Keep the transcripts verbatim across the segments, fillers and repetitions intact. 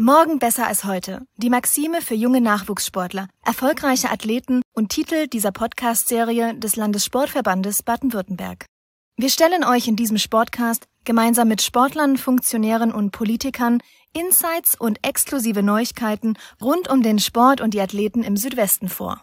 Morgen besser als heute. Die Maxime für junge Nachwuchssportler, erfolgreiche Athleten und Titel dieser Podcast-Serie des Landessportverbandes Baden-Württemberg. Wir stellen euch in diesem Sportcast gemeinsam mit Sportlern, Funktionären und Politikern Insights und exklusive Neuigkeiten rund um den Sport und die Athleten im Südwesten vor.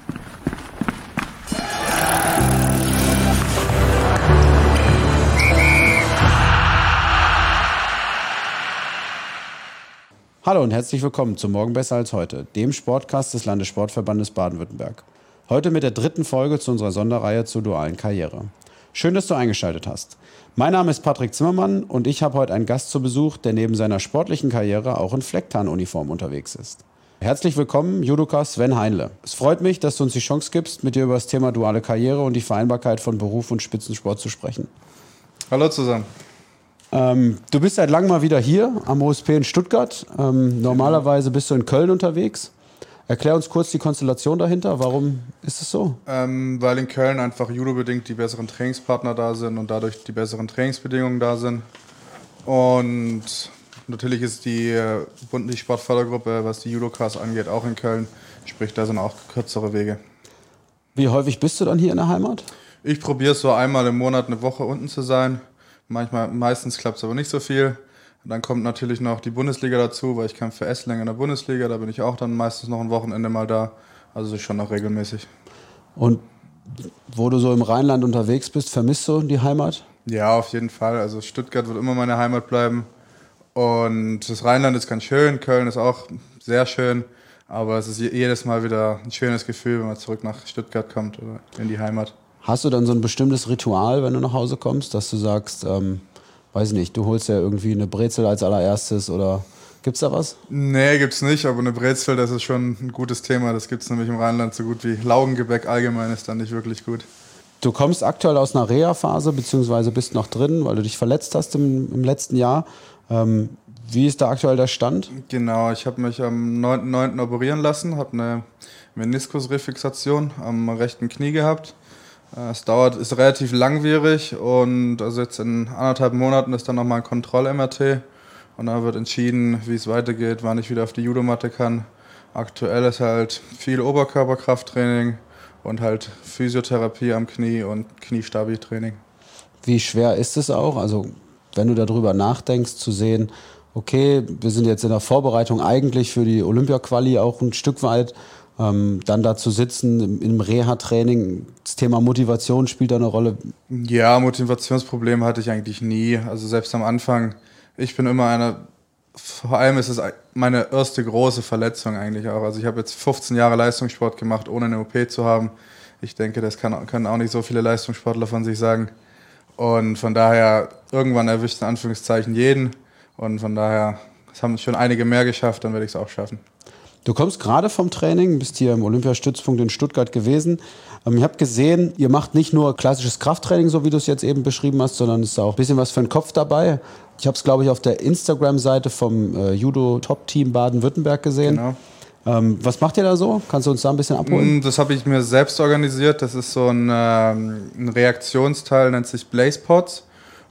Hallo und herzlich willkommen zu Morgen besser als heute, dem Sportcast des Landessportverbandes Baden-Württemberg. Heute mit der dritten Folge zu unserer Sonderreihe zur dualen Karriere. Schön, dass du eingeschaltet hast. Mein Name ist Patrick Zimmermann und ich habe heute einen Gast zu Besuch, der neben seiner sportlichen Karriere auch in Flecktarnuniform unterwegs ist. Herzlich willkommen, Judoka Sven Heinle. Es freut mich, dass du uns die Chance gibst, mit dir über das Thema duale Karriere und die Vereinbarkeit von Beruf und Spitzensport zu sprechen. Hallo zusammen. Ähm, du bist seit langem mal wieder hier am O S P in Stuttgart. Ähm, normalerweise bist du in Köln unterwegs. Erklär uns kurz die Konstellation dahinter. Warum ist es so? Ähm, weil in Köln einfach judobedingt die besseren Trainingspartner da sind und dadurch die besseren Trainingsbedingungen da sind. Und natürlich ist die, die Sportfördergruppe, was die Judokas angeht, auch in Köln. Sprich, da sind auch kürzere Wege. Wie häufig bist du dann hier in der Heimat? Ich probiere so einmal im Monat eine Woche unten zu sein. Manchmal, meistens klappt es aber nicht so viel. Dann kommt natürlich noch die Bundesliga dazu, weil ich kämpfe für Esslingen in der Bundesliga. Da bin ich auch dann meistens noch ein Wochenende mal da. Also schon noch regelmäßig. Und wo du so im Rheinland unterwegs bist, vermisst du die Heimat? Ja, auf jeden Fall. Also Stuttgart wird immer meine Heimat bleiben. Und das Rheinland ist ganz schön. Köln ist auch sehr schön. Aber es ist jedes Mal wieder ein schönes Gefühl, wenn man zurück nach Stuttgart kommt oder in die Heimat. Hast du dann so ein bestimmtes Ritual, wenn du nach Hause kommst, dass du sagst, ähm, weiß ich nicht, du holst ja irgendwie eine Brezel als allererstes oder gibt's da was? Nee, gibt's nicht, aber eine Brezel, das ist schon ein gutes Thema. Das gibt's nämlich im Rheinland so gut wie Laugengebäck allgemein ist dann nicht wirklich gut. Du kommst aktuell aus einer Reha-Phase, beziehungsweise bist noch drin, weil du dich verletzt hast im, im letzten Jahr. Ähm, wie ist da aktuell der Stand? Genau, ich habe mich am neunten neunten operieren lassen, habe eine Meniskusrefixation am rechten Knie gehabt. Es dauert, ist relativ langwierig und also jetzt in anderthalb Monaten ist dann nochmal ein Kontroll-M R T und da wird entschieden, wie es weitergeht, wann ich wieder auf die Judomatte kann. Aktuell ist halt viel Oberkörperkrafttraining und halt Physiotherapie am Knie und Kniestabi-Training. Wie schwer ist es auch, also wenn du darüber nachdenkst, zu sehen, okay, wir sind jetzt in der Vorbereitung eigentlich für die Olympia-Quali auch ein Stück weit, Ähm, dann da zu sitzen im, im Reha-Training, das Thema Motivation spielt da eine Rolle? Ja, Motivationsprobleme hatte ich eigentlich nie. Also selbst am Anfang, ich bin immer einer, vor allem ist es meine erste große Verletzung eigentlich auch. Also ich habe jetzt fünfzehn Jahre Leistungssport gemacht, ohne eine O P zu haben. Ich denke, das kann, können auch nicht so viele Leistungssportler von sich sagen. Und von daher, irgendwann erwischt in Anführungszeichen jeden. Und von daher, es haben schon einige mehr geschafft, dann werde ich es auch schaffen. Du kommst gerade vom Training, bist hier im Olympiastützpunkt in Stuttgart gewesen. Ähm, ich habe gesehen, ihr macht nicht nur klassisches Krafttraining, so wie du es jetzt eben beschrieben hast, sondern es ist auch ein bisschen was für den Kopf dabei. Ich habe es, glaube ich, auf der Instagram-Seite vom äh, Judo-Top-Team Baden-Württemberg gesehen. Genau. Ähm, was macht ihr da so? Kannst du uns da ein bisschen abholen? Das habe ich mir selbst organisiert. Das ist so ein, ähm, ein Reaktionsteil, nennt sich Blaze Pods.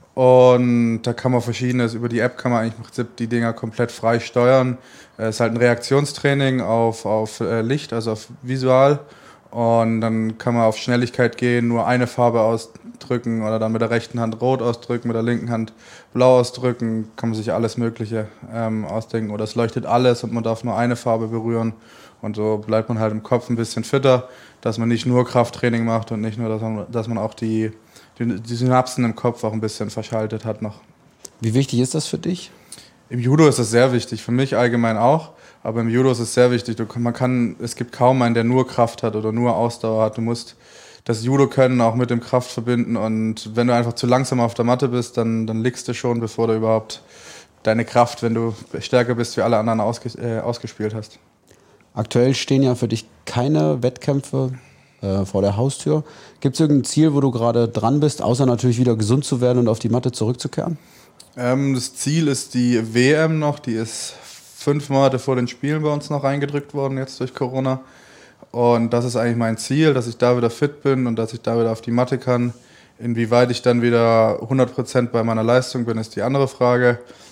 Und da kann man verschiedenes, über die App kann man eigentlich im Prinzip die Dinger komplett frei steuern. Es ist halt ein Reaktionstraining auf, auf Licht, also auf Visual. Und dann kann man auf Schnelligkeit gehen, nur eine Farbe ausdrücken oder dann mit der rechten Hand rot ausdrücken, mit der linken Hand blau ausdrücken. Kann man sich alles Mögliche ähm, ausdenken. Oder es leuchtet alles und man darf nur eine Farbe berühren. Und so bleibt man halt im Kopf ein bisschen fitter, dass man nicht nur Krafttraining macht und nicht nur, dass man, dass man auch die die Synapsen im Kopf auch ein bisschen verschaltet hat noch. Wie wichtig ist das für dich? Im Judo ist das sehr wichtig, für mich allgemein auch, aber im Judo ist es sehr wichtig. Du, man kann, es gibt kaum einen, der nur Kraft hat oder nur Ausdauer hat. Du musst das Judo-Können auch mit dem Kraft verbinden und wenn du einfach zu langsam auf der Matte bist, dann, dann liegst du schon, bevor du überhaupt deine Kraft, wenn du stärker bist, wie alle anderen ausges äh, ausgespielt hast. Aktuell stehen ja für dich keine Wettkämpfe vor der Haustür. Gibt es irgendein Ziel, wo du gerade dran bist, außer natürlich wieder gesund zu werden und auf die Matte zurückzukehren? Ähm, das Ziel ist die W M noch, die ist fünf Monate vor den Spielen bei uns noch reingedrückt worden, jetzt durch Corona. Und das ist eigentlich mein Ziel, dass ich da wieder fit bin und dass ich da wieder auf die Matte kann. Inwieweit ich dann wieder hundert Prozent bei meiner Leistung bin, ist die andere Frage.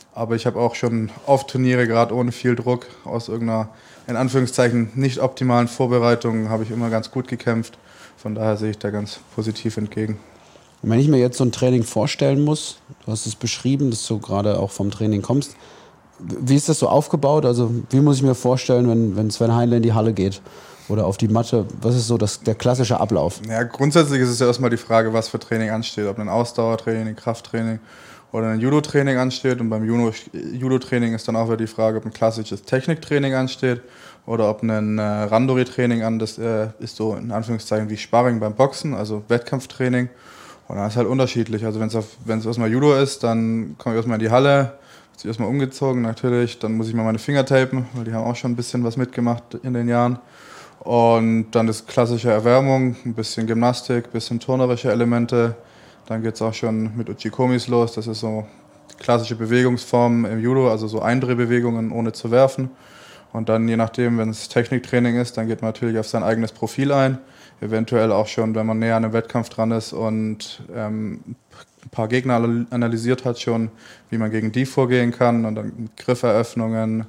Aber ich habe auch schon oft Turniere, gerade ohne viel Druck, aus irgendeiner, in Anführungszeichen, nicht optimalen Vorbereitung, habe ich immer ganz gut gekämpft. Von daher sehe ich da ganz positiv entgegen. Und wenn ich mir jetzt so ein Training vorstellen muss, du hast es beschrieben, dass du gerade auch vom Training kommst, wie ist das so aufgebaut? Also wie muss ich mir vorstellen, wenn, wenn Sven Heinle in die Halle geht oder auf die Matte? Was ist so das, der klassische Ablauf? Ja, grundsätzlich ist es ja erstmal die Frage, was für Training ansteht. Ob ein Ausdauertraining, ein Krafttraining oder ein Judo-Training ansteht. Und beim Judo-Training ist dann auch wieder die Frage, ob ein klassisches Techniktraining ansteht oder ob ein äh, Randori-Training an, das äh, ist so in Anführungszeichen wie Sparring beim Boxen, also Wettkampftraining. Und dann ist halt unterschiedlich. Also wenn es erstmal Judo ist, dann komme ich erstmal in die Halle, wird erstmal umgezogen natürlich, dann muss ich mal meine Finger tapen, weil die haben auch schon ein bisschen was mitgemacht in den Jahren. Und dann ist klassische Erwärmung, ein bisschen Gymnastik, ein bisschen turnerische Elemente. Dann geht es auch schon mit Uchikomis los, das ist so die klassische Bewegungsform im Judo, also so Eindrehbewegungen ohne zu werfen. Und dann je nachdem, wenn es Techniktraining ist, dann geht man natürlich auf sein eigenes Profil ein. Eventuell auch schon, wenn man näher an einem Wettkampf dran ist und ähm, ein paar Gegner analysiert hat schon, wie man gegen die vorgehen kann und dann mit Grifferöffnungen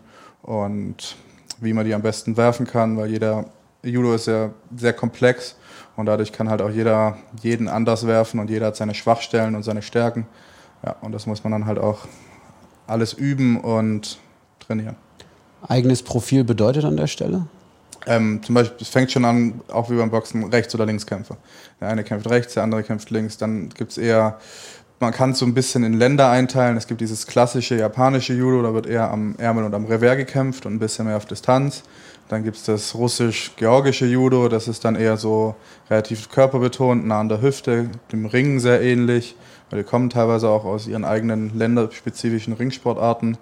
und wie man die am besten werfen kann, weil jeder Judo ist ja sehr komplex und dadurch kann halt auch jeder jeden anders werfen und jeder hat seine Schwachstellen und seine Stärken. Ja, und das muss man dann halt auch alles üben und trainieren. Eigenes Profil bedeutet an der Stelle? Ähm, zum Beispiel, es fängt schon an, auch wie beim Boxen, Rechts- oder Linkskämpfer. Der eine kämpft rechts, der andere kämpft links. Dann gibt es eher, man kann es so ein bisschen in Länder einteilen. Es gibt dieses klassische japanische Judo, da wird eher am Ärmel und am Revers gekämpft und ein bisschen mehr auf Distanz. Dann gibt es das russisch-georgische Judo, das ist dann eher so relativ körperbetont, nah an der Hüfte, dem Ringen sehr ähnlich. Weil die kommen teilweise auch aus ihren eigenen länderspezifischen Ringsportarten.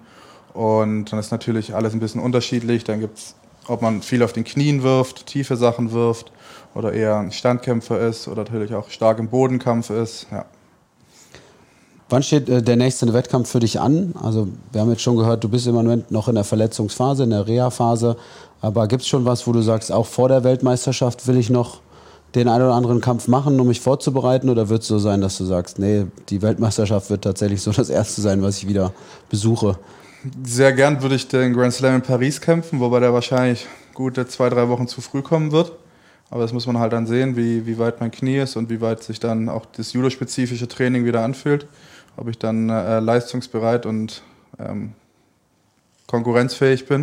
Und dann ist natürlich alles ein bisschen unterschiedlich. Dann gibt es, ob man viel auf den Knien wirft, tiefe Sachen wirft oder eher ein Standkämpfer ist oder natürlich auch stark im Bodenkampf ist. Ja. Wann steht äh, der nächste Wettkampf für dich an? Also wir haben jetzt schon gehört, du bist im Moment noch in der Verletzungsphase, in der Reha-Phase. Aber gibt es schon was, wo du sagst, auch vor der Weltmeisterschaft will ich noch den einen oder anderen Kampf machen, um mich vorzubereiten? Oder wird es so sein, dass du sagst, nee, die Weltmeisterschaft wird tatsächlich so das erste sein, was ich wieder besuche? Sehr gern würde ich den Grand Slam in Paris kämpfen, wobei der wahrscheinlich gute zwei, drei Wochen zu früh kommen wird. Aber das muss man halt dann sehen, wie, wie weit mein Knie ist und wie weit sich dann auch das judospezifische Training wieder anfühlt. Ob ich dann äh, leistungsbereit und ähm, konkurrenzfähig bin.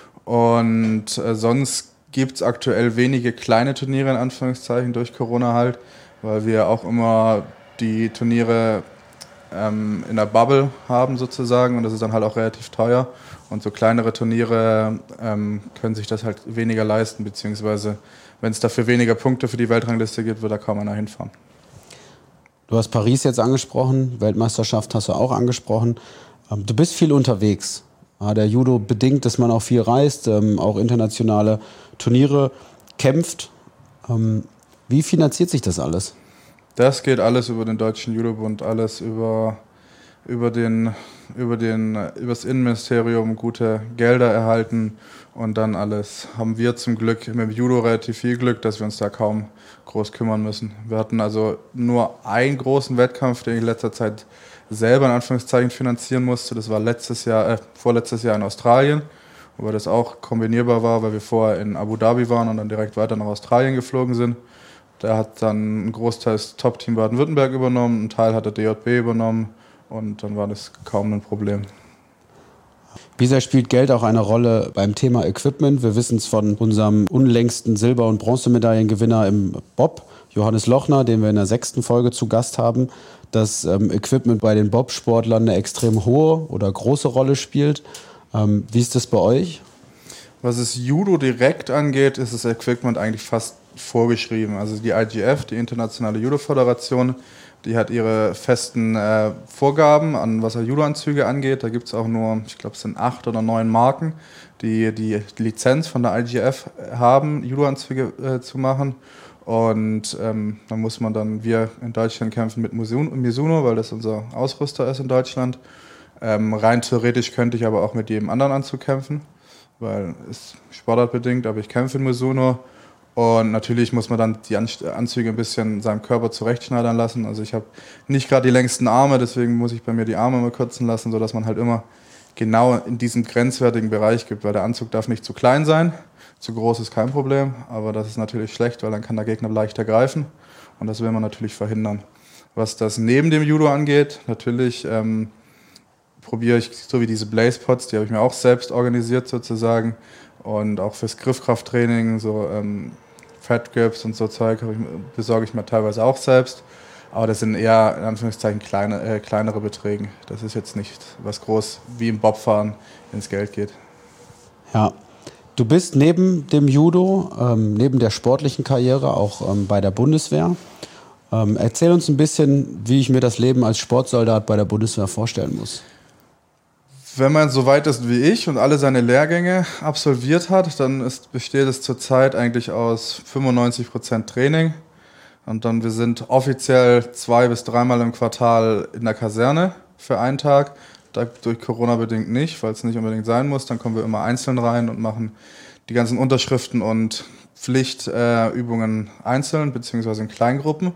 Und äh, sonst gibt es aktuell wenige kleine Turniere in Anführungszeichen durch Corona halt, weil wir auch immer die Turniere ähm, in der Bubble haben sozusagen und das ist dann halt auch relativ teuer. Und so kleinere Turniere ähm, können sich das halt weniger leisten, beziehungsweise wenn es dafür weniger Punkte für die Weltrangliste gibt, wird da kaum einer hinfahren. Du hast Paris jetzt angesprochen, Weltmeisterschaft hast du auch angesprochen. Du bist viel unterwegs. Der Judo bedingt, dass man auch viel reist, auch internationale Turniere kämpft. Wie finanziert sich das alles? Das geht alles über den Deutschen Judobund, alles über, über, den, über, den, über das Innenministerium, gute Gelder erhalten und dann alles. Haben wir zum Glück mit dem Judo relativ viel Glück, dass wir uns da kaum groß kümmern müssen. Wir hatten also nur einen großen Wettkampf, den ich in letzter Zeit selber in Anführungszeichen finanzieren musste. Das war letztes Jahr, äh, vorletztes Jahr in Australien, wobei das auch kombinierbar war, weil wir vorher in Abu Dhabi waren und dann direkt weiter nach Australien geflogen sind. Da hat dann ein Großteil das Top-Team Baden-Württemberg übernommen, ein Teil hat der D J B übernommen und dann war das kaum ein Problem. Wie sehr spielt Geld auch eine Rolle beim Thema Equipment? Wir wissen es von unserem unlängsten Silber- und Bronzemedaillengewinner im Bob, Johannes Lochner, den wir in der sechsten Folge zu Gast haben, dass ähm, Equipment bei den Bobsportlern eine extrem hohe oder große Rolle spielt. Ähm, wie ist das bei euch? Was das Judo direkt angeht, ist das Equipment eigentlich fast vorgeschrieben. Also die I G F, die Internationale Judo-Föderation, die hat ihre festen äh, Vorgaben, an was Judo-Anzüge angeht. Da gibt es auch nur, ich glaube, es sind acht oder neun Marken, die die Lizenz von der I G F haben, Judo-Anzüge äh, zu machen. Und ähm, dann muss man dann, wir in Deutschland kämpfen mit Mizuno, weil das unser Ausrüster ist in Deutschland. Ähm, rein theoretisch könnte ich aber auch mit jedem anderen Anzug kämpfen, weil es sportartbedingt, aber ich kämpfe in Mizuno. Und natürlich muss man dann die Anzüge ein bisschen seinem Körper zurechtschneidern lassen. Also ich habe nicht gerade die längsten Arme, deswegen muss ich bei mir die Arme immer kürzen lassen, sodass man halt immer genau in diesem grenzwertigen Bereich gibt, weil der Anzug darf nicht zu klein sein, zu groß ist kein Problem, aber das ist natürlich schlecht, weil dann kann der Gegner leichter greifen und das will man natürlich verhindern. Was das neben dem Judo angeht, natürlich ähm, probiere ich, so wie diese Blaze Pods, die habe ich mir auch selbst organisiert sozusagen und auch fürs Griffkrafttraining, so ähm, Fat Grips und so Zeug ich, besorge ich mir teilweise auch selbst. Aber das sind eher in Anführungszeichen kleine, äh, kleinere Beträge. Das ist jetzt nicht was groß wie im Bobfahren ins Geld geht. Ja, du bist neben dem Judo, ähm, neben der sportlichen Karriere auch ähm, bei der Bundeswehr. Ähm, erzähl uns ein bisschen, wie ich mir das Leben als Sportsoldat bei der Bundeswehr vorstellen muss. Wenn man so weit ist wie ich und alle seine Lehrgänge absolviert hat, dann ist, besteht es zurzeit eigentlich aus fünfundneunzig Prozent Training. Und dann, wir sind offiziell zwei bis dreimal im Quartal in der Kaserne für einen Tag. Da, durch Corona bedingt nicht, weil es nicht unbedingt sein muss. Dann kommen wir immer einzeln rein und machen die ganzen Unterschriften und Pflichtübungen äh, einzeln, beziehungsweise in Kleingruppen.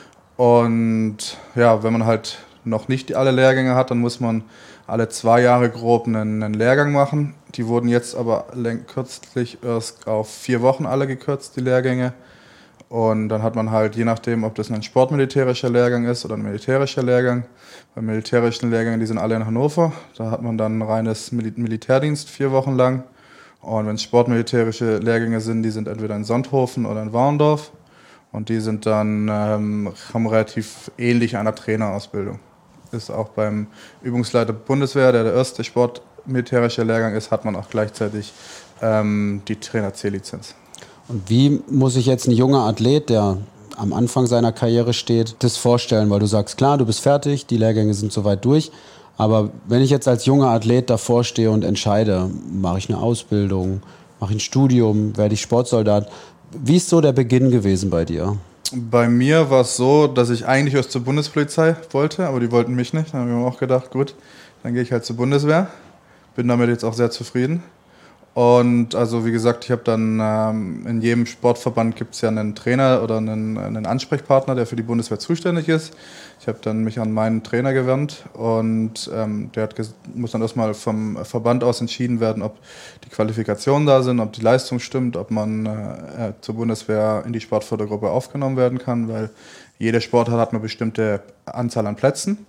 Und ja, wenn man halt noch nicht alle Lehrgänge hat, dann muss man alle zwei Jahre grob einen, einen Lehrgang machen. Die wurden jetzt aber kürzlich erst auf vier Wochen alle gekürzt, die Lehrgänge. Und dann hat man halt, je nachdem, ob das ein sportmilitärischer Lehrgang ist oder ein militärischer Lehrgang. Bei militärischen Lehrgängen, die sind alle in Hannover. Da hat man dann reines Mil- Militärdienst vier Wochen lang. Und wenn es sportmilitärische Lehrgänge sind, die sind entweder in Sonthofen oder in Warendorf. Und die sind dann, ähm, haben relativ ähnlich einer Trainerausbildung. Ist auch beim Übungsleiter Bundeswehr, der der erste sportmilitärische Lehrgang ist, hat man auch gleichzeitig ähm, die Trainer-C-Lizenz. Und wie muss sich jetzt ein junger Athlet, der am Anfang seiner Karriere steht, das vorstellen? Weil du sagst, klar, du bist fertig, die Lehrgänge sind soweit durch. Aber wenn ich jetzt als junger Athlet davor stehe und entscheide, mache ich eine Ausbildung, mache ich ein Studium, werde ich Sportsoldat, wie ist so der Beginn gewesen bei dir? Bei mir war es so, dass ich eigentlich erst zur Bundespolizei wollte, aber die wollten mich nicht. Dann habe ich mir auch gedacht, gut, dann gehe ich halt zur Bundeswehr. Bin damit jetzt auch sehr zufrieden. Und also wie gesagt, ich habe dann ähm, in jedem Sportverband gibt es ja einen Trainer oder einen, einen Ansprechpartner, der für die Bundeswehr zuständig ist. Ich habe dann mich an meinen Trainer gewandt und ähm, der hat ges- muss dann erstmal vom Verband aus entschieden werden, ob die Qualifikationen da sind, ob die Leistung stimmt, ob man äh, zur Bundeswehr in die Sportfördergruppe aufgenommen werden kann, weil jeder Sportart hat eine bestimmte Anzahl an Plätzen.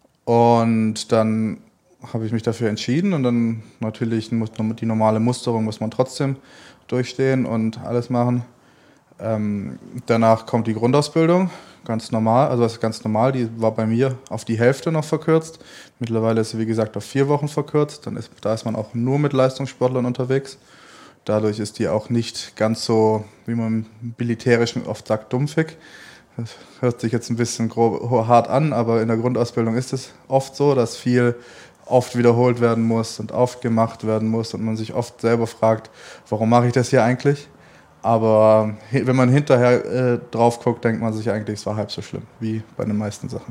Und dann habe ich mich dafür entschieden und dann natürlich muss die normale Musterung muss man trotzdem durchstehen und alles machen. Ähm, danach kommt die Grundausbildung, ganz normal, also das ist ganz normal, die war bei mir auf die Hälfte noch verkürzt. Mittlerweile ist sie wie gesagt auf vier Wochen verkürzt, dann ist, da ist man auch nur mit Leistungssportlern unterwegs. Dadurch ist die auch nicht ganz so, wie man im Militärischen oft sagt, dumpfig. Das hört sich jetzt ein bisschen grob, hart an, aber in der Grundausbildung ist es oft so, dass viel oft wiederholt werden muss und oft gemacht werden muss und man sich oft selber fragt, warum mache ich das hier eigentlich? Aber wenn man hinterher äh, drauf guckt, denkt man sich eigentlich, es war halb so schlimm wie bei den meisten Sachen.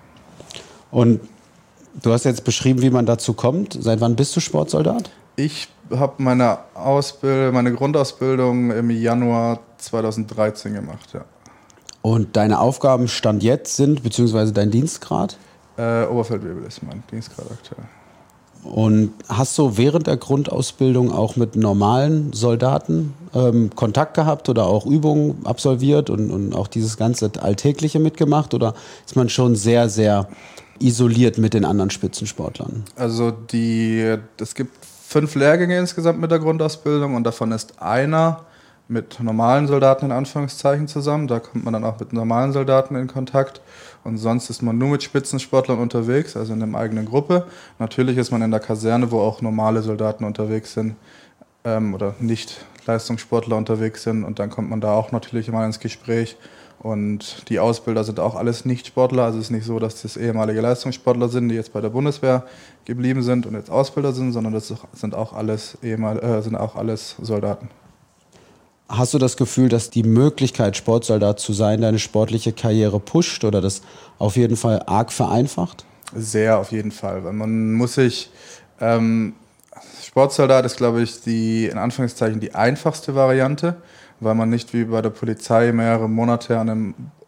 Und du hast jetzt beschrieben, wie man dazu kommt. Seit wann bist du Sportsoldat? Ich habe meine Ausbildung, meine Grundausbildung im Januar zweitausenddreizehn gemacht, ja. Und deine Aufgaben Stand jetzt sind, beziehungsweise dein Dienstgrad? Äh, Oberfeldwebel ist mein Dienstgrad aktuell. Und hast du während der Grundausbildung auch mit normalen Soldaten ähm, Kontakt gehabt oder auch Übungen absolviert und, und auch dieses ganze Alltägliche mitgemacht? Oder ist man schon sehr, sehr isoliert mit den anderen Spitzensportlern? Also die, es gibt fünf Lehrgänge insgesamt mit der Grundausbildung und davon ist einer mit normalen Soldaten in Anführungszeichen zusammen. Da kommt man dann auch mit normalen Soldaten in Kontakt. Und sonst ist man nur mit Spitzensportlern unterwegs, also in einer eigenen Gruppe. Natürlich ist man in der Kaserne, wo auch normale Soldaten unterwegs sind ähm, oder nicht Leistungssportler unterwegs sind. Und dann kommt man da auch natürlich immer ins Gespräch. Und die Ausbilder sind auch alles Nicht-Sportler. Also es ist nicht so, dass das ehemalige Leistungssportler sind, die jetzt bei der Bundeswehr geblieben sind und jetzt Ausbilder sind, sondern das sind auch alles, ehemal, äh, sind auch alles Soldaten. Hast du das Gefühl, dass die Möglichkeit, Sportsoldat zu sein, deine sportliche Karriere pusht oder das auf jeden Fall arg vereinfacht? Sehr, auf jeden Fall. Weil man muss sich, ähm, Sportsoldat ist, glaube ich, die, in Anführungszeichen, die einfachste Variante, weil man nicht wie bei der Polizei mehrere Monate an einem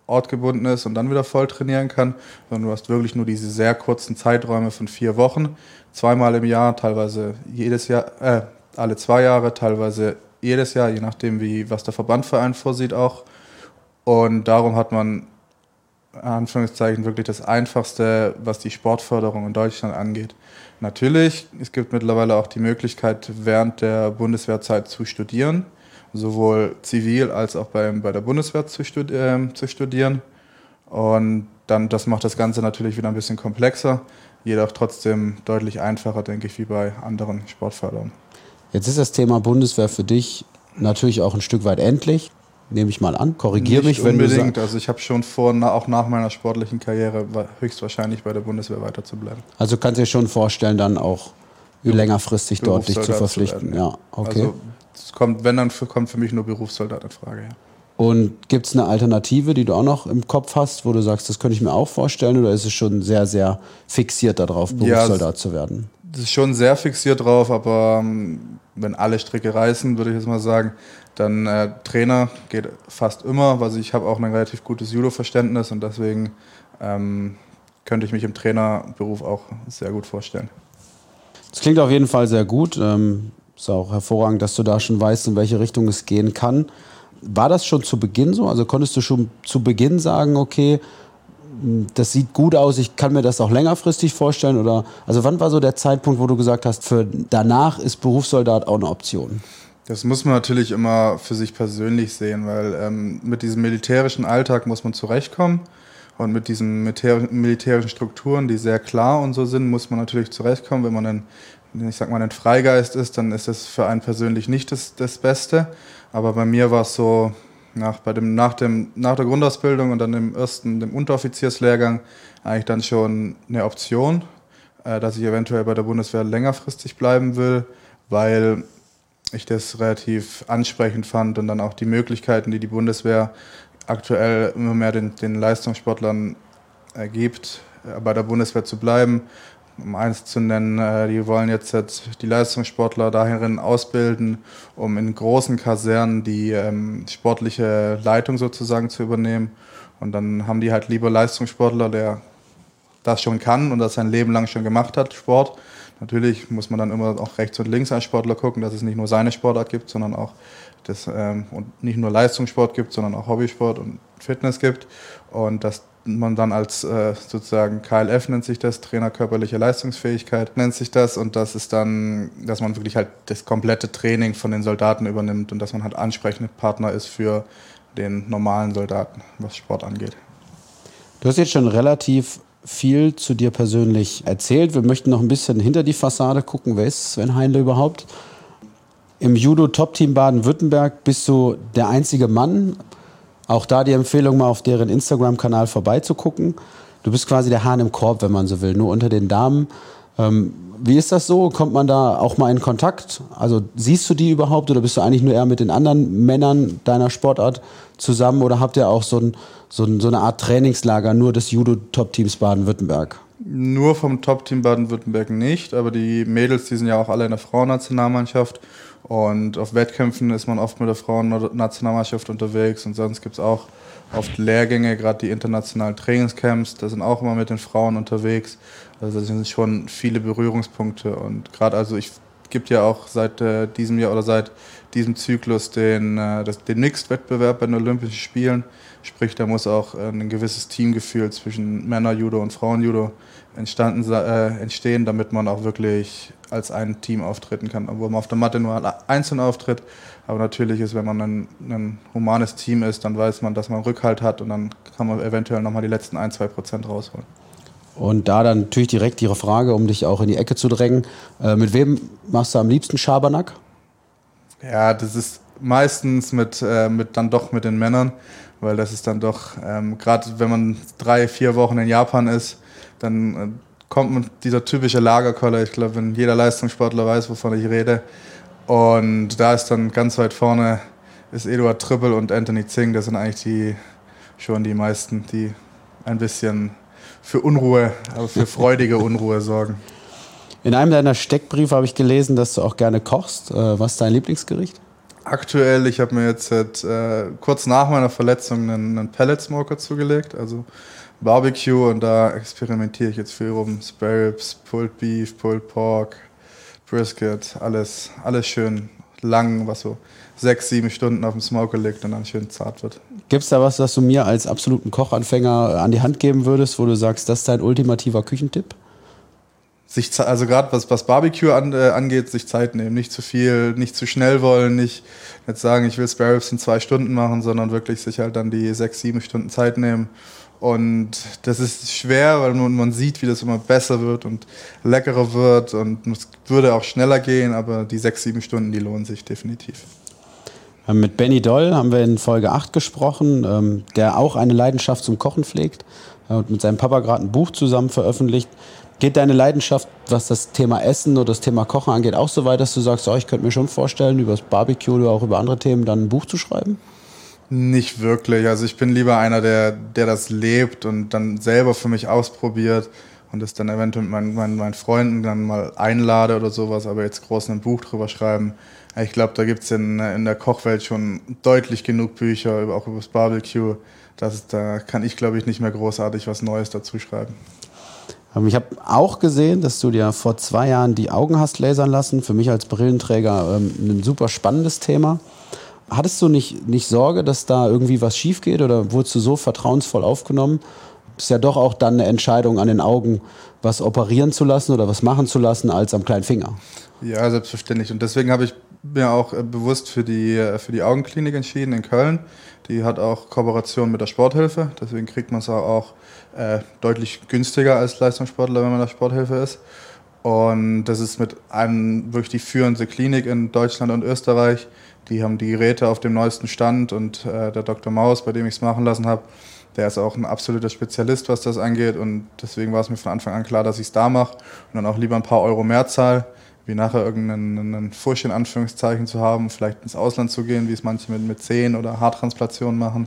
ortgebunden ist und dann wieder voll trainieren kann, sondern du hast wirklich nur diese sehr kurzen Zeiträume von vier Wochen, zweimal im Jahr, teilweise jedes Jahr, äh, alle zwei Jahre, teilweise jedes Jahr, je nachdem, wie was der Verbandverein vorsieht auch. Und darum hat man, in Anführungszeichen, wirklich das Einfachste, was die Sportförderung in Deutschland angeht. Natürlich, es gibt mittlerweile auch die Möglichkeit, während der Bundeswehrzeit zu studieren, sowohl zivil als auch bei, bei der Bundeswehr zu, studi- äh, zu studieren. Und dann, das macht das Ganze natürlich wieder ein bisschen komplexer, jedoch trotzdem deutlich einfacher, denke ich, wie bei anderen Sportförderungen. Jetzt ist das Thema Bundeswehr für dich natürlich auch ein Stück weit endlich, nehme ich mal an. Korrigiere mich, wenn unbedingt. du sagst. Also ich habe schon vor, auch nach meiner sportlichen Karriere höchstwahrscheinlich bei der Bundeswehr weiter zu bleiben. Also kannst du dir schon vorstellen, dann auch längerfristig dort dich zu verpflichten. Zu ja, okay. Also es kommt, wenn, dann kommt für mich nur Berufssoldat in Frage. Ja. Und gibt es eine Alternative, die du auch noch im Kopf hast, wo du sagst, das könnte ich mir auch vorstellen, oder ist es schon sehr, sehr fixiert darauf, Berufssoldat ja, zu werden? Das ist schon sehr fixiert drauf, aber ähm, wenn alle Stricke reißen, würde ich jetzt mal sagen, dann äh, Trainer geht fast immer, weil ich habe auch ein relativ gutes Judo-Verständnis und deswegen ähm, könnte ich mich im Trainerberuf auch sehr gut vorstellen. Das klingt auf jeden Fall sehr gut. Ähm, ist auch hervorragend, dass du da schon weißt, in welche Richtung es gehen kann. War das schon zu Beginn so? Also konntest du schon zu Beginn sagen, okay, das sieht gut aus, ich kann mir das auch längerfristig vorstellen? Oder also wann war so der Zeitpunkt, wo du gesagt hast, für danach ist Berufssoldat auch eine Option? Das muss man natürlich immer für sich persönlich sehen, weil ähm, mit diesem militärischen Alltag muss man zurechtkommen und mit diesen militär- militärischen Strukturen, die sehr klar und so sind, muss man natürlich zurechtkommen. Wenn man ein, ich sag mal, ein Freigeist ist, dann ist das für einen persönlich nicht das, das Beste. Aber bei mir war es so, nach, bei dem, nach, dem, nach der Grundausbildung und dann im ersten, dem Unteroffizierslehrgang eigentlich dann schon eine Option, äh, dass ich eventuell bei der Bundeswehr längerfristig bleiben will, weil ich das relativ ansprechend fand und dann auch die Möglichkeiten, die die Bundeswehr aktuell immer mehr den, den Leistungssportlern äh, gibt, äh, bei der Bundeswehr zu bleiben. Um eins zu nennen, äh, die wollen jetzt, jetzt die Leistungssportler dahin ausbilden, um in großen Kasernen die ähm, sportliche Leitung sozusagen zu übernehmen. Und dann haben die halt lieber Leistungssportler, der das schon kann und das sein Leben lang schon gemacht hat, Sport. Natürlich muss man dann immer auch rechts und links als Sportler gucken, dass es nicht nur seine Sportart gibt, sondern auch das, ähm, und nicht nur Leistungssport gibt, sondern auch Hobbysport und Fitness gibt. Und dass man dann als äh, sozusagen K L F nennt sich das, Trainer körperliche Leistungsfähigkeit nennt sich das, und das ist dann, dass man wirklich halt das komplette Training von den Soldaten übernimmt und dass man halt ansprechende Partner ist für den normalen Soldaten, was Sport angeht. Du hast jetzt schon relativ viel zu dir persönlich erzählt. Wir möchten noch ein bisschen hinter die Fassade gucken. Wer ist Sven Heinle überhaupt? Im Judo-Top-Team Baden-Württemberg bist du der einzige Mann. Auch da die Empfehlung, mal auf deren Instagram-Kanal vorbeizugucken. Du bist quasi der Hahn im Korb, wenn man so will, nur unter den Damen. Ähm, wie ist das so? Kommt man da auch mal in Kontakt? Also siehst du die überhaupt oder bist du eigentlich nur eher mit den anderen Männern deiner Sportart zusammen? Oder habt ihr auch so, ein, so, ein, so eine Art Trainingslager nur des Judo-Top-Teams Baden-Württemberg? Nur vom Top-Team Baden-Württemberg nicht, aber die Mädels, die sind ja auch alle in der Frauennationalmannschaft. Und auf Wettkämpfen ist man oft mit der Frauennationalmannschaft unterwegs, und sonst gibt es auch oft Lehrgänge, gerade die internationalen Trainingscamps, da sind auch immer mit den Frauen unterwegs. Also das sind schon viele Berührungspunkte, und gerade also ich gibt ja auch seit äh, diesem Jahr oder seit diesem Zyklus den, äh, das, den Mixed-Wettbewerb bei den Olympischen Spielen. Sprich, da muss auch äh, ein gewisses Teamgefühl zwischen Männer-Judo und Frauen-Judo entstanden, äh, entstehen, damit man auch wirklich als ein Team auftreten kann. Obwohl man auf der Matte nur einzeln auftritt. Aber natürlich ist, wenn man ein, ein humanes Team ist, dann weiß man, dass man Rückhalt hat, und dann kann man eventuell nochmal die letzten ein, zwei Prozent rausholen. Und da dann natürlich direkt Ihre Frage, um dich auch in die Ecke zu drängen. Äh, mit wem machst du am liebsten Schabernack? Ja, das ist meistens mit, äh, mit dann doch mit den Männern, weil das ist dann doch, ähm, gerade wenn man drei, vier Wochen in Japan ist, dann äh, kommt man dieser typische Lagerkoller. Ich glaube, wenn jeder Leistungssportler weiß, wovon ich rede. Und da ist dann ganz weit vorne ist Eduard Trippel und Anthony Zing. Das sind eigentlich die, schon die meisten, die ein bisschen für Unruhe, aber für freudige Unruhe sorgen. In einem deiner Steckbriefe habe ich gelesen, dass du auch gerne kochst. Was ist dein Lieblingsgericht? Aktuell, ich habe mir jetzt äh, kurz nach meiner Verletzung einen, einen Pellet Smoker zugelegt, also Barbecue, und da experimentiere ich jetzt viel rum. Spare Ribs, Pulled Beef, Pulled Pork, Brisket, alles, alles schön lang, was so sechs, sieben Stunden auf dem Smoker liegt und dann schön zart wird. Gibt es da was, was du mir als absoluten Kochanfänger an die Hand geben würdest, wo du sagst, das ist dein ultimativer Küchentipp? Sich, also gerade was, was Barbecue an, äh, angeht, sich Zeit nehmen. Nicht zu viel, nicht zu schnell wollen, nicht jetzt sagen, ich will Spare Ribs in zwei Stunden machen, sondern wirklich sich halt dann die sechs, sieben Stunden Zeit nehmen. Und das ist schwer, weil man, man sieht, wie das immer besser wird und leckerer wird, und es würde auch schneller gehen, aber die sechs, sieben Stunden, die lohnen sich definitiv. Mit Benny Doll haben wir in Folge acht gesprochen, der auch eine Leidenschaft zum Kochen pflegt und mit seinem Papa gerade ein Buch zusammen veröffentlicht. Geht deine Leidenschaft, was das Thema Essen oder das Thema Kochen angeht, auch so weit, dass du sagst, oh, ich könnte mir schon vorstellen, über das Barbecue oder auch über andere Themen dann ein Buch zu schreiben? Nicht wirklich. Also ich bin lieber einer, der, der das lebt und dann selber für mich ausprobiert und das dann eventuell mit meinen, meinen, meinen Freunden dann mal einlade oder sowas, aber jetzt groß ein Buch drüber schreiben. Ich glaube, da gibt es in, in der Kochwelt schon deutlich genug Bücher, auch über das Barbecue. Das, da kann ich, glaube ich, nicht mehr großartig was Neues dazu schreiben. Ich habe auch gesehen, dass du dir vor zwei Jahren die Augen hast lasern lassen. Für mich als Brillenträger ähm, ein super spannendes Thema. Hattest du nicht, nicht Sorge, dass da irgendwie was schief geht, oder wurdest du so vertrauensvoll aufgenommen? Ist ja doch auch dann eine Entscheidung an den Augen, was operieren zu lassen oder was machen zu lassen, als am kleinen Finger. Ja, selbstverständlich. Und deswegen habe ich mir auch bewusst für die, für die Augenklinik entschieden in Köln. Die hat auch Kooperation mit der Sporthilfe. Deswegen kriegt man es auch äh, deutlich günstiger als Leistungssportler, wenn man in der Sporthilfe ist. Und das ist mit einem wirklich die führende Klinik in Deutschland und Österreich. Die haben die Geräte auf dem neuesten Stand, und äh, der Doktor Maus, bei dem ich es machen lassen habe, der ist auch ein absoluter Spezialist, was das angeht, und deswegen war es mir von Anfang an klar, dass ich es da mache und dann auch lieber ein paar Euro mehr zahle, wie nachher irgendeinen Fusch in Anführungszeichen zu haben, vielleicht ins Ausland zu gehen, wie es manche mit, mit Zehen- oder Haartransplantationen machen.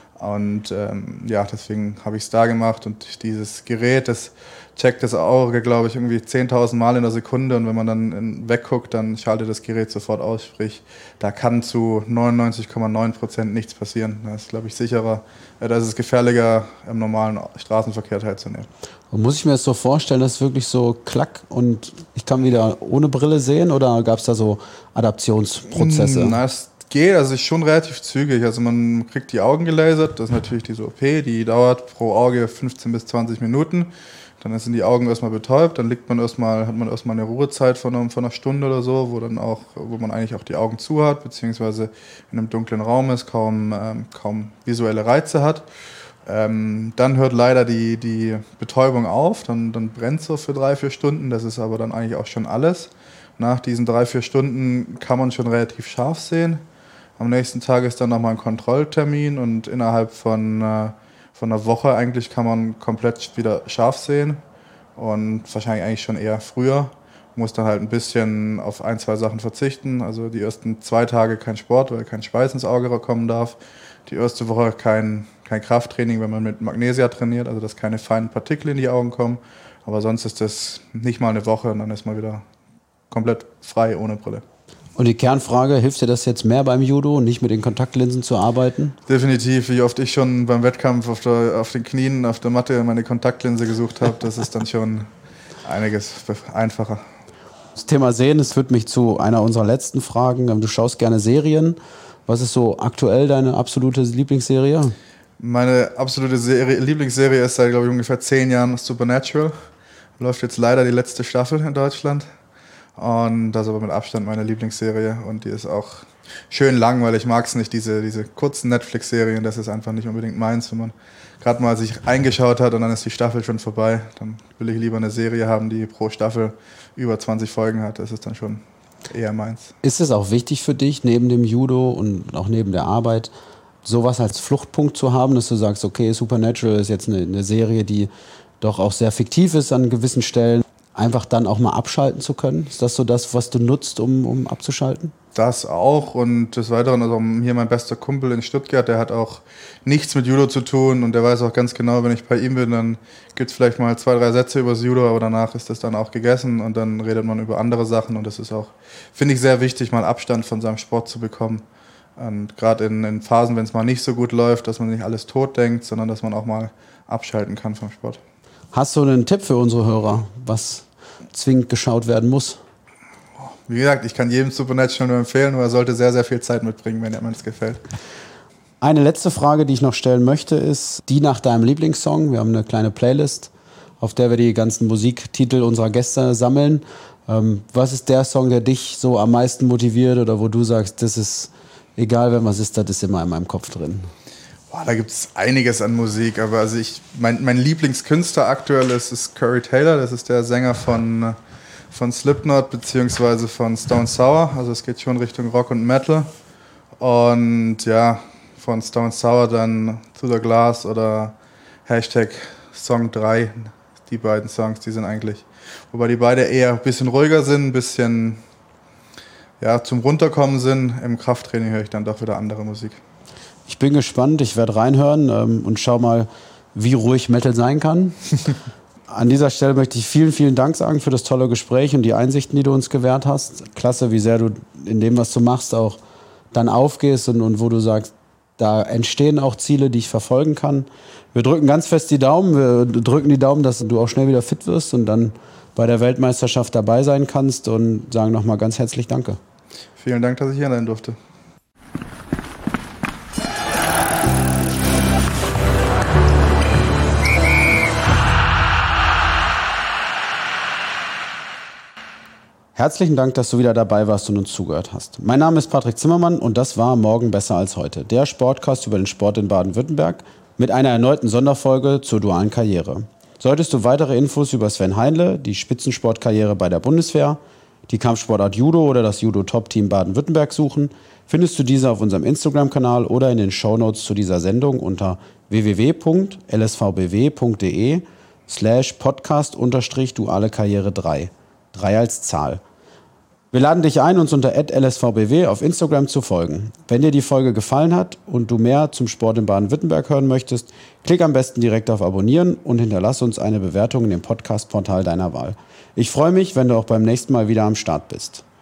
Und ähm, ja, deswegen habe ich es da gemacht, und dieses Gerät, das checkt das Auge, glaube ich, irgendwie zehntausend Mal in der Sekunde, und wenn man dann in, wegguckt, dann schaltet das Gerät sofort aus, sprich, da kann zu neunundneunzig Komma neun Prozent nichts passieren. Das ist, glaube ich, sicherer, äh, das ist gefährlicher, im normalen Straßenverkehr teilzunehmen. Und muss ich mir das so vorstellen, dass es wirklich so klack und ich kann wieder ohne Brille sehen, oder gab es da so Adaptionsprozesse? Na, es geht, also es ist schon relativ zügig. Also man kriegt die Augen gelasert, das ist natürlich diese O P, die dauert pro Auge fünfzehn bis zwanzig Minuten. Dann sind die Augen erstmal betäubt, dann liegt man erstmal, hat man erstmal eine Ruhezeit von einer, von einer Stunde oder so, wo dann auch, wo man eigentlich auch die Augen zu hat, beziehungsweise in einem dunklen Raum ist, kaum, ähm, kaum visuelle Reize hat. Ähm, dann hört leider die, die Betäubung auf, dann, dann brennt es so für drei, vier Stunden, das ist aber dann eigentlich auch schon alles. Nach diesen drei, vier Stunden kann man schon relativ scharf sehen. Am nächsten Tag ist dann nochmal ein Kontrolltermin, und innerhalb von, äh, von einer Woche eigentlich kann man komplett wieder scharf sehen, und wahrscheinlich eigentlich schon eher früher. Muss dann halt ein bisschen auf ein, zwei Sachen verzichten. Also die ersten zwei Tage kein Sport, weil kein Schweiß ins Auge kommen darf. Die erste Woche kein, kein Krafttraining, wenn man mit Magnesia trainiert, also dass keine feinen Partikel in die Augen kommen. Aber sonst ist das nicht mal eine Woche, und dann ist man wieder komplett frei ohne Brille. Und die Kernfrage, hilft dir das jetzt mehr beim Judo, nicht mit den Kontaktlinsen zu arbeiten? Definitiv, wie oft ich schon beim Wettkampf auf, der, auf den Knien, auf der Matte meine Kontaktlinse gesucht habe, das ist dann schon einiges einfacher. Das Thema Sehen, das führt mich zu einer unserer letzten Fragen. Du schaust gerne Serien. Was ist so aktuell deine absolute Lieblingsserie? Meine absolute Serie, Lieblingsserie ist seit, glaube ich, ungefähr zehn Jahren Supernatural. Läuft jetzt leider die letzte Staffel in Deutschland. Und das ist aber mit Abstand meine Lieblingsserie, und die ist auch schön lang, weil ich mag es nicht, diese, diese kurzen Netflix-Serien, das ist einfach nicht unbedingt meins. Wenn man gerade mal sich eingeschaut hat und dann ist die Staffel schon vorbei, dann will ich lieber eine Serie haben, die pro Staffel über zwanzig Folgen hat, das ist dann schon eher meins. Ist es auch wichtig für dich, neben dem Judo und auch neben der Arbeit, sowas als Fluchtpunkt zu haben, dass du sagst, okay, Supernatural ist jetzt eine, eine Serie, die doch auch sehr fiktiv ist an gewissen Stellen? einfach dann auch mal abschalten zu können? Ist das so das, was du nutzt, um, um abzuschalten? Das auch und des Weiteren, also hier mein bester Kumpel in Stuttgart, der hat auch nichts mit Judo zu tun und der weiß auch ganz genau, wenn ich bei ihm bin, dann gibt es vielleicht mal zwei, drei Sätze über das Judo, aber danach ist das dann auch gegessen und dann redet man über andere Sachen und das ist auch, finde ich, sehr wichtig, mal Abstand von seinem Sport zu bekommen. Und gerade in, in Phasen, wenn es mal nicht so gut läuft, dass man nicht alles tot denkt, sondern dass man auch mal abschalten kann vom Sport. Hast du einen Tipp für unsere Hörer, was zwingend geschaut werden muss? Wie gesagt, ich kann jedem Supernatural nur empfehlen, aber er sollte sehr, sehr viel Zeit mitbringen, wenn ihm das gefällt. Eine letzte Frage, die ich noch stellen möchte, ist die nach deinem Lieblingssong. Wir haben eine kleine Playlist, auf der wir die ganzen Musiktitel unserer Gäste sammeln. Ähm, was ist der Song, der dich so am meisten motiviert oder wo du sagst, das ist egal, wenn was ist, das ist immer in meinem Kopf drin? Boah, da gibt es einiges an Musik, aber also ich, mein, mein Lieblingskünstler aktuell ist, ist Corey Taylor, das ist der Sänger von... von Slipknot beziehungsweise von Stone Sour, also es geht schon Richtung Rock und Metal und ja, von Stone Sour dann To The Glass oder Hashtag Song drei, die beiden Songs, die sind eigentlich, wobei die beide eher ein bisschen ruhiger sind, ein bisschen ja, zum Runterkommen sind, im Krafttraining höre ich dann doch wieder andere Musik. Ich bin gespannt, ich werde reinhören ähm, und schau mal, wie ruhig Metal sein kann. An dieser Stelle möchte ich vielen, vielen Dank sagen für das tolle Gespräch und die Einsichten, die du uns gewährt hast. Klasse, wie sehr du in dem, was du machst, auch dann aufgehst und, und wo du sagst, da entstehen auch Ziele, die ich verfolgen kann. Wir drücken ganz fest die Daumen. Wir drücken die Daumen, dass du auch schnell wieder fit wirst und dann bei der Weltmeisterschaft dabei sein kannst und sagen nochmal ganz herzlich Danke. Vielen Dank, dass ich hier sein durfte. Herzlichen Dank, dass du wieder dabei warst und uns zugehört hast. Mein Name ist Patrick Zimmermann und das war Morgen besser als heute, der Sportcast über den Sport in Baden-Württemberg mit einer erneuten Sonderfolge zur dualen Karriere. Solltest du weitere Infos über Sven Heinle, die Spitzensportkarriere bei der Bundeswehr, die Kampfsportart Judo oder das Judo-Top-Team Baden-Württemberg suchen, findest du diese auf unserem Instagram-Kanal oder in den Shownotes zu dieser Sendung unter w w w punkt l s v b w punkt d e slash podcast unterstrich duale Karriere drei. drei als Zahl. Wir laden dich ein, uns unter at l s v b w auf Instagram zu folgen. Wenn dir die Folge gefallen hat und du mehr zum Sport in Baden-Württemberg hören möchtest, klick am besten direkt auf Abonnieren und hinterlass uns eine Bewertung in dem Podcast-Portal deiner Wahl. Ich freue mich, wenn du auch beim nächsten Mal wieder am Start bist.